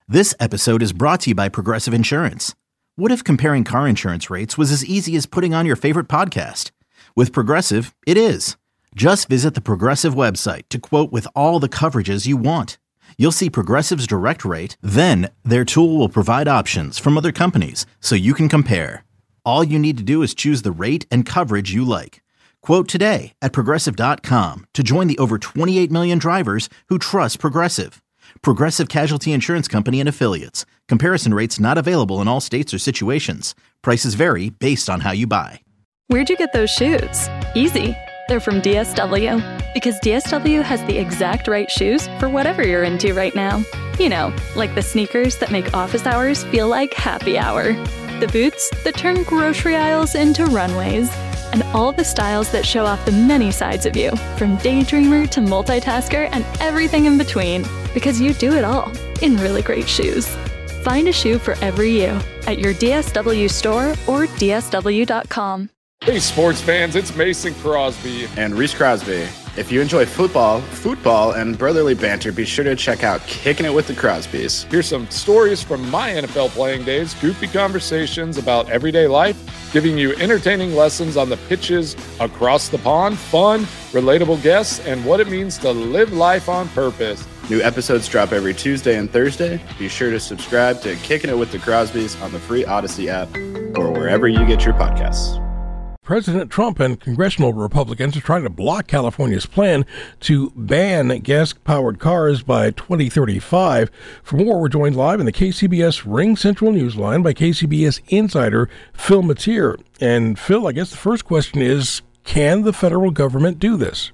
This episode is brought to you by Progressive Insurance. What if comparing car insurance rates was as easy as putting on your favorite podcast? With Progressive, it is. Just visit the Progressive website to quote with all the coverages you want. You'll see Progressive's direct rate, then their tool will provide options from other companies so you can compare. All you need to do is choose the rate and coverage you like. Quote today at Progressive.com to join the over 28 million drivers who trust Progressive. Progressive Casualty Insurance Company and Affiliates. Comparison rates not available in all states or situations. Prices vary based on how you buy. Where'd you get those shoes? Easy. They're from DSW. Because DSW has the exact right shoes for whatever you're into right now. You know, like the sneakers that make office hours feel like happy hour. The boots that turn grocery aisles into runways. And all the styles that show off the many sides of you, from daydreamer to multitasker and everything in between, because you do it all in really great shoes. Find a shoe for every you at your DSW store or dsw.com. Hey sports fans, it's Mason Crosby. And Reese Crosby. If you enjoy football, and brotherly banter, be sure to check out Kicking It with the Crosbys. Here's some stories from my NFL playing days, goofy conversations about everyday life, giving you entertaining lessons on the pitches across the pond, fun, relatable guests, and what it means to live life on purpose. New episodes drop every Tuesday and Thursday. Be sure to subscribe to Kicking It with the Crosbys on the free Odyssey app or wherever you get your podcasts. President Trump and congressional Republicans are trying to block California's plan to ban gas-powered cars by 2035. For more, we're joined live in the KCBS Ring Central Newsline by KCBS insider Phil Matier. And Phil, I guess the first question is, can the federal government do this?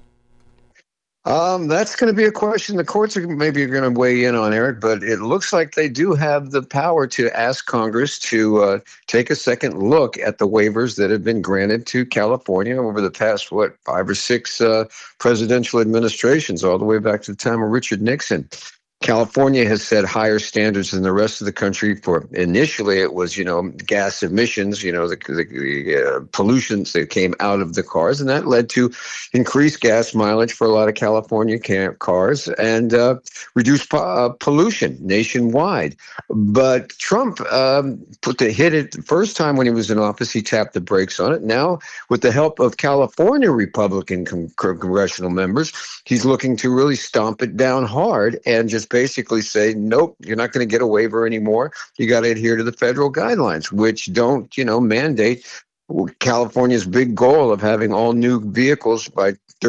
That's going to be a question the courts are maybe going to weigh in on, Eric, but it looks like they do have the power to ask Congress to take a second look at the waivers that have been granted to California over the past, 5 or 6 presidential administrations, all the way back to the time of Richard Nixon. California has set higher standards than the rest of the country for, initially it was, gas emissions, the pollutions that came out of the cars, and that led to increased gas mileage for a lot of California cars and reduced pollution nationwide. But Trump hit it the first time when he was in office, he tapped the brakes on it. Now, with the help of California Republican congressional members, he's looking to really stomp it down hard and just basically say, nope, you're not going to get a waiver anymore. You got to adhere to the federal guidelines, which don't, mandate California's big goal of having all new vehicles by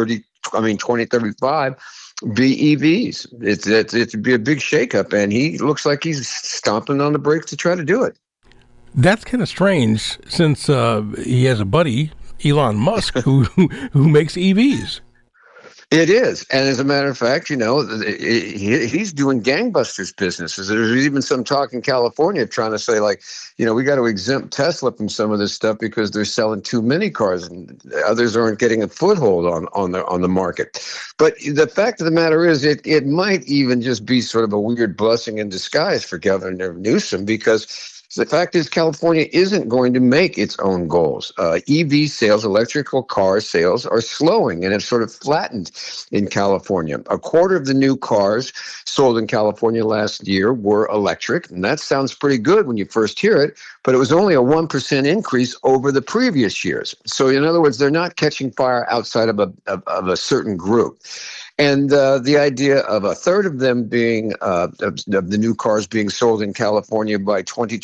2035 be EVs. It'd be a big shakeup, and he looks like he's stomping on the brakes to try to do it. That's kind of strange, since he has a buddy, Elon Musk, who makes EVs. It is. And as a matter of fact, he's doing gangbusters businesses. There's even some talk in California trying to say, we got to exempt Tesla from some of this stuff because they're selling too many cars and others aren't getting a foothold on the market. But the fact of the matter is it might even just be sort of a weird blessing in disguise for Governor Newsom, because the fact is California isn't going to make its own goals. EV sales, electrical car sales, are slowing and have sort of flattened in California. A quarter of the new cars sold in California last year were electric, and that sounds pretty good when you first hear it, but it was only a 1% increase over the previous years. So in other words, they're not catching fire outside of a certain group. And the idea of a third of them being of the new cars being sold in California by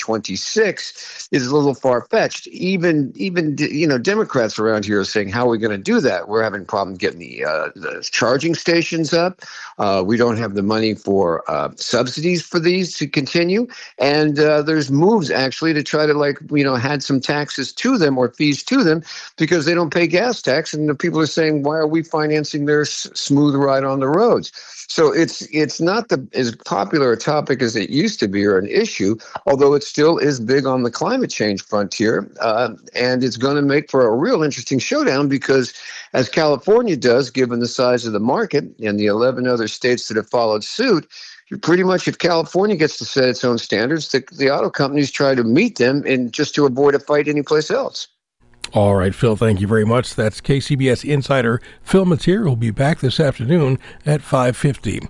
2026 is a little far-fetched. Even Democrats around here are saying, how are we going to do that? We're having problems getting the charging stations up. We don't have the money for subsidies for these to continue. And there's moves actually to try to add some taxes to them or fees to them because they don't pay gas tax. And the people are saying, why are we financing their smooth ride on the roads? So it's not as popular a topic as it used to be or an issue, although it still is big on the climate change frontier. And it's going to make for a real interesting showdown because as California does, given the size of the market and the 11 other states that have followed suit, pretty much if California gets to set its own standards, the auto companies try to meet them and just to avoid a fight anyplace else. All right, Phil, thank you very much. That's KCBS insider Phil Matier. Will be back this afternoon at 5:50.